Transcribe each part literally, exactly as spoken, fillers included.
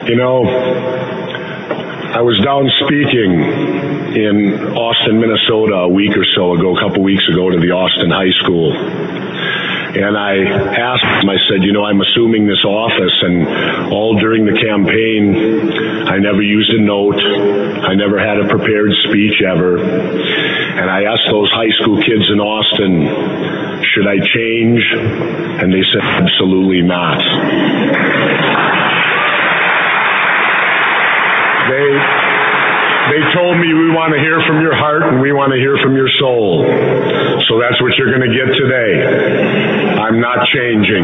You know, I was down speaking in Austin, Minnesota a week or so ago, a couple weeks ago, to the Austin High School. And I asked him, I said, you know, I'm assuming this office, and all during the campaign, I never used a note. I never had a prepared speech ever. And I asked those high school kids in Austin, should I change? And they said, absolutely not. They, they told me, we want to hear from your heart and we want to hear from your soul. So that's what you're going to get today. I'm not changing.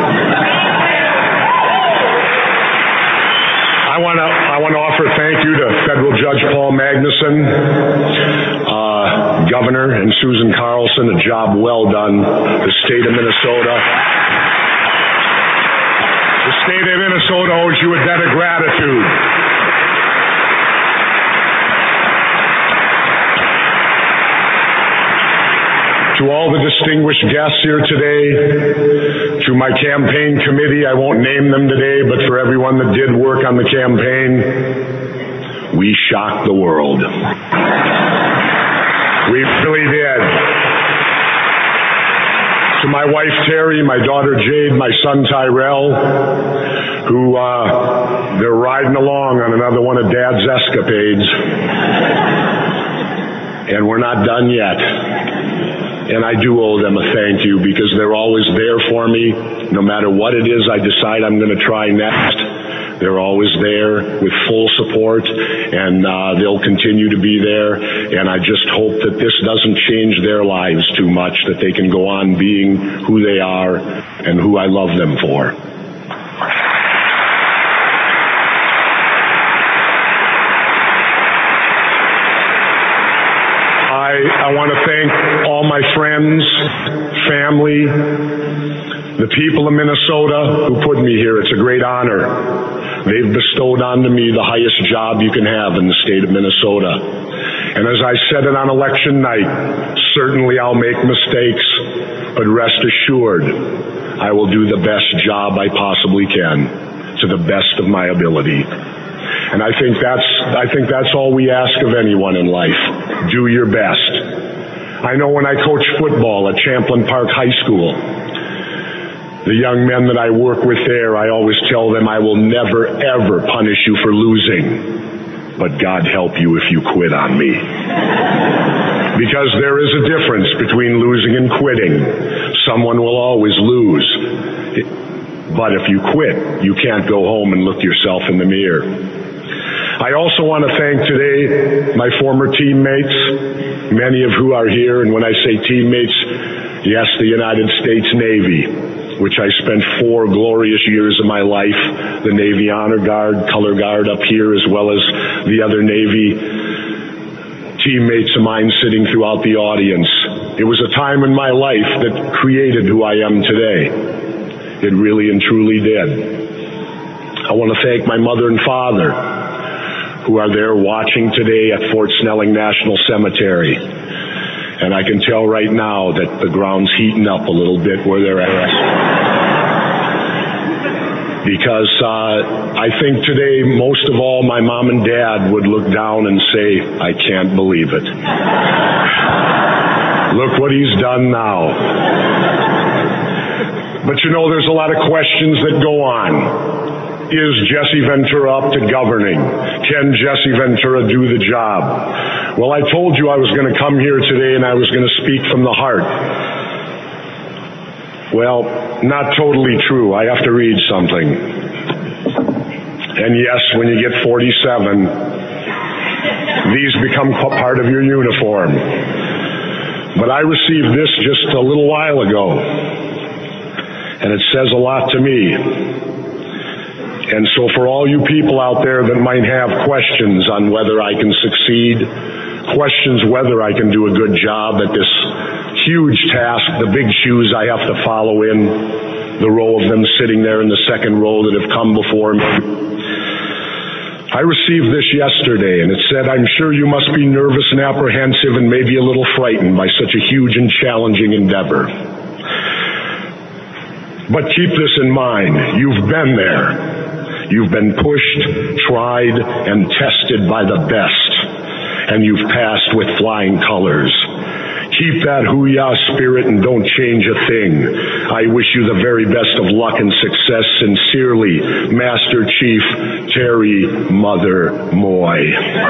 I want to I want to offer thank you to Federal Judge Paul Magnuson, uh, Governor, and Susan Carlson. A job well done. The state of Minnesota. The state of Minnesota owes you a debt of gratitude. To all the distinguished guests here today, to my campaign committee, I won't name them today, but for everyone that did work on the campaign, we shocked the world. We really did. To my wife Terry, my daughter Jade, my son Tyrell, who uh, they're riding along on another one of Dad's escapades, and we're not done yet. And I do owe them a thank you because they're always there for me. No matter what it is I decide I'm going to try next, they're always there with full support, and uh, they'll continue to be there. And I just hope that this doesn't change their lives too much, that they can go on being who they are and who I love them for. I want to thank all my friends, family, the people of Minnesota who put me here. It's a great honor. They've bestowed onto me the highest job you can have in the state of Minnesota. And as I said it on election night, certainly I'll make mistakes, but rest assured, I will do the best job I possibly can to the best of my ability. And I think that's I think that's all we ask of anyone in life. Do your best. I know when I coach football at Champlain Park High School, the young men that I work with there, I always tell them I will never, ever punish you for losing, but God help you if you quit on me. Because there is a difference between losing and quitting. Someone will always lose. But if you quit, you can't go home and look yourself in the mirror. I also want to thank today my former teammates, many of who are here. And when I say teammates, yes, the United States Navy, which I spent four glorious years of my life, the Navy Honor Guard, Color Guard up here, as well as the other Navy teammates of mine sitting throughout the audience. It was a time in my life that created who I am today. It really and truly did. I want to thank my mother and father, who are there watching today at Fort Snelling National Cemetery. And I can tell right now that the ground's heating up a little bit where they're at. Because uh, I think today, most of all, my mom and dad would look down and say, I can't believe it. Look what he's done now. But you know, there's a lot of questions that go on. Is Jesse Ventura up to governing? Can Jesse Ventura do the job? Well, I told you I was going to come here today and I was going to speak from the heart. Well, not totally true. I have to read something. And yes, when you get forty-seven, these become part of your uniform. But I received this just a little while ago, and it says a lot to me. And so for all you people out there that might have questions on whether I can succeed, questions whether I can do a good job at this huge task, the big shoes I have to follow in, the row of them sitting there in the second row that have come before me. I received this yesterday, and it said, I'm sure you must be nervous and apprehensive and maybe a little frightened by such a huge and challenging endeavor. But keep this in mind, you've been there. You've been pushed, tried, and tested by the best, and you've passed with flying colors. Keep that hoo-yah spirit and don't change a thing. I wish you the very best of luck and success. Sincerely, Master Chief Terry Mother Moy.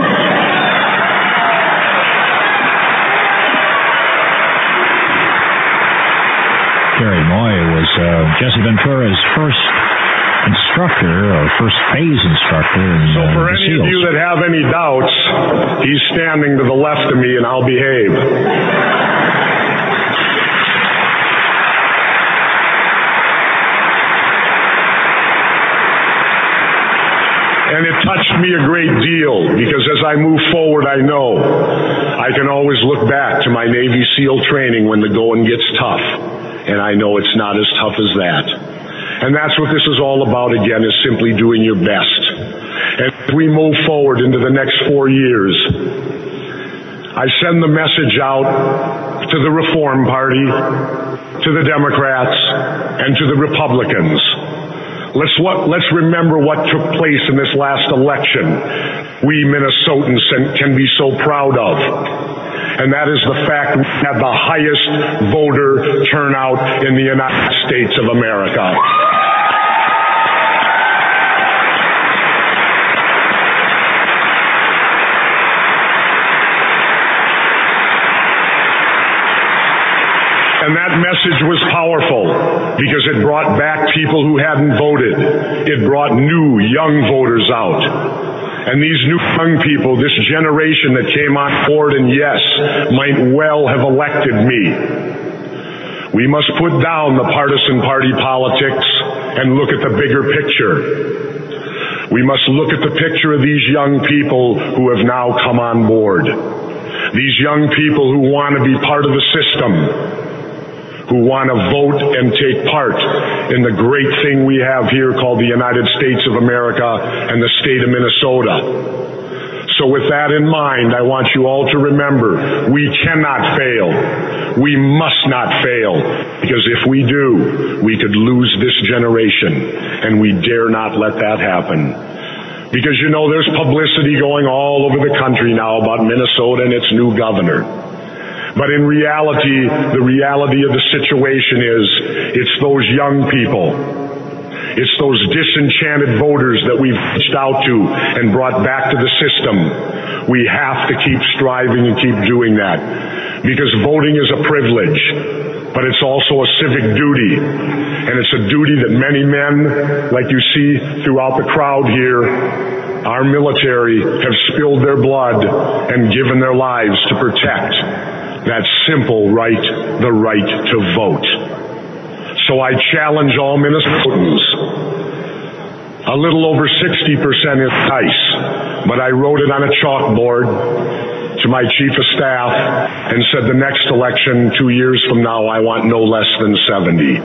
Terry Moy was uh, Jesse Ventura's first instructor, or first phase instructor in So uh, for the any SEALs. of you that have any doubts, he's standing to the left of me and I'll behave. And it touched me a great deal because as I move forward, I know I can always look back to my Navy SEAL training when the going gets tough. And I know it's not as tough as that. And that's what this is all about, again, is simply doing your best. And as we move forward into the next four years, I send the message out to the Reform Party, to the Democrats, and to the Republicans. Let's, what, let's remember what took place in this last election we Minnesotans can be so proud of. And that is the fact we had the highest voter turnout in the United States of America. And that message was powerful because it brought back people who hadn't voted. It brought new, young voters out. And these new young people, this generation that came on board and yes, might well have elected me. We must put down the partisan party politics and look at the bigger picture. We must look at the picture of these young people who have now come on board. These young people who want to be part of the system, who want to vote and take part in the great thing we have here called the United States of America and the state of Minnesota. So with that in mind, I want you all to remember, we cannot fail. We must not fail, because if we do, we could lose this generation, and we dare not let that happen. Because, you know, there's publicity going all over the country now about Minnesota and its new governor. But in reality, the reality of the situation is, it's those young people, it's those disenchanted voters that we've reached out to and brought back to the system. We have to keep striving and keep doing that, because voting is a privilege, but it's also a civic duty. And it's a duty that many men, like you see throughout the crowd here, our military, have spilled their blood and given their lives to protect. That simple right, the right to vote. So I challenge all Minnesotans. A little over sixty percent is nice, but I wrote it on a chalkboard to my chief of staff and said the next election, two years from now, I want no less than seventy.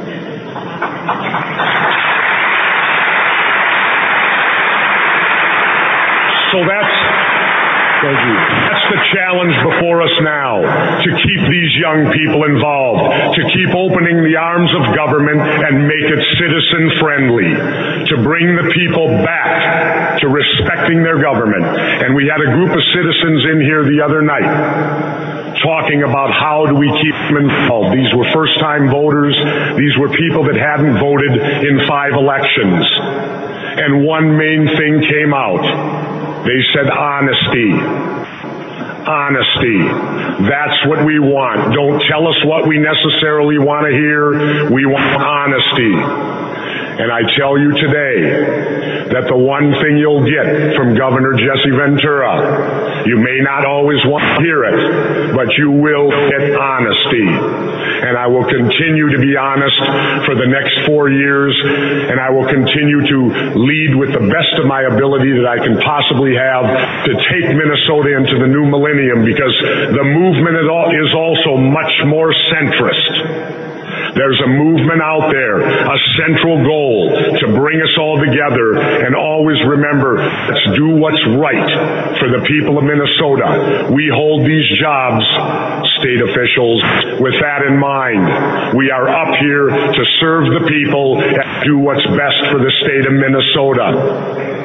So that's Thank you. That's the challenge before us now, to keep these young people involved, to keep opening the arms of government and make it citizen-friendly, to bring the people back to respecting their government. And we had a group of citizens in here the other night talking about how do we keep them involved. These were first-time voters. These were people that hadn't voted in five elections. And one main thing came out. They said honesty. Honesty. That's what we want. Don't tell us what we necessarily want to hear. We want honesty. And I tell you today that the one thing you'll get from Governor Jesse Ventura, you may not always want to hear it, but you will get honesty. And I will continue to be honest for the next four years, and I will continue to lead with the best of my ability that I can possibly have to take Minnesota into the new millennium, because the movement is also much more centrist. There's a movement out there, a central goal to bring us all together, and always remember, let's do what's right for the people of Minnesota. We hold these jobs, state officials. With that in mind, we are up here to serve the people and do what's best for the state of Minnesota.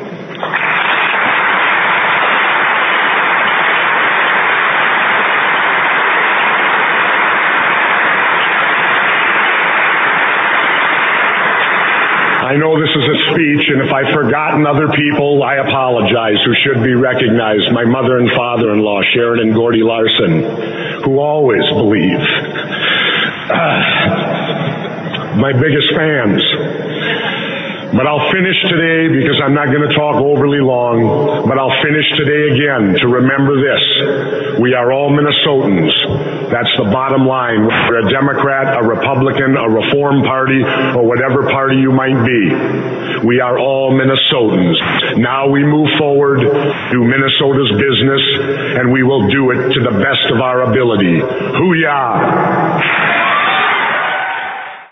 I know this is a speech, and if I've forgotten other people, I apologize, who should be recognized. My mother and father-in-law, Sharon and Gordy Larson, who always believe. Uh, my biggest fans. But I'll finish today, because I'm not going to talk overly long, but I'll finish today again to remember this. We are all Minnesotans. That's the bottom line. Whether a Democrat, a Republican, a Reform Party, or whatever party you might be, we are all Minnesotans. Now we move forward, do Minnesota's business, and we will do it to the best of our ability. Hoo-yah!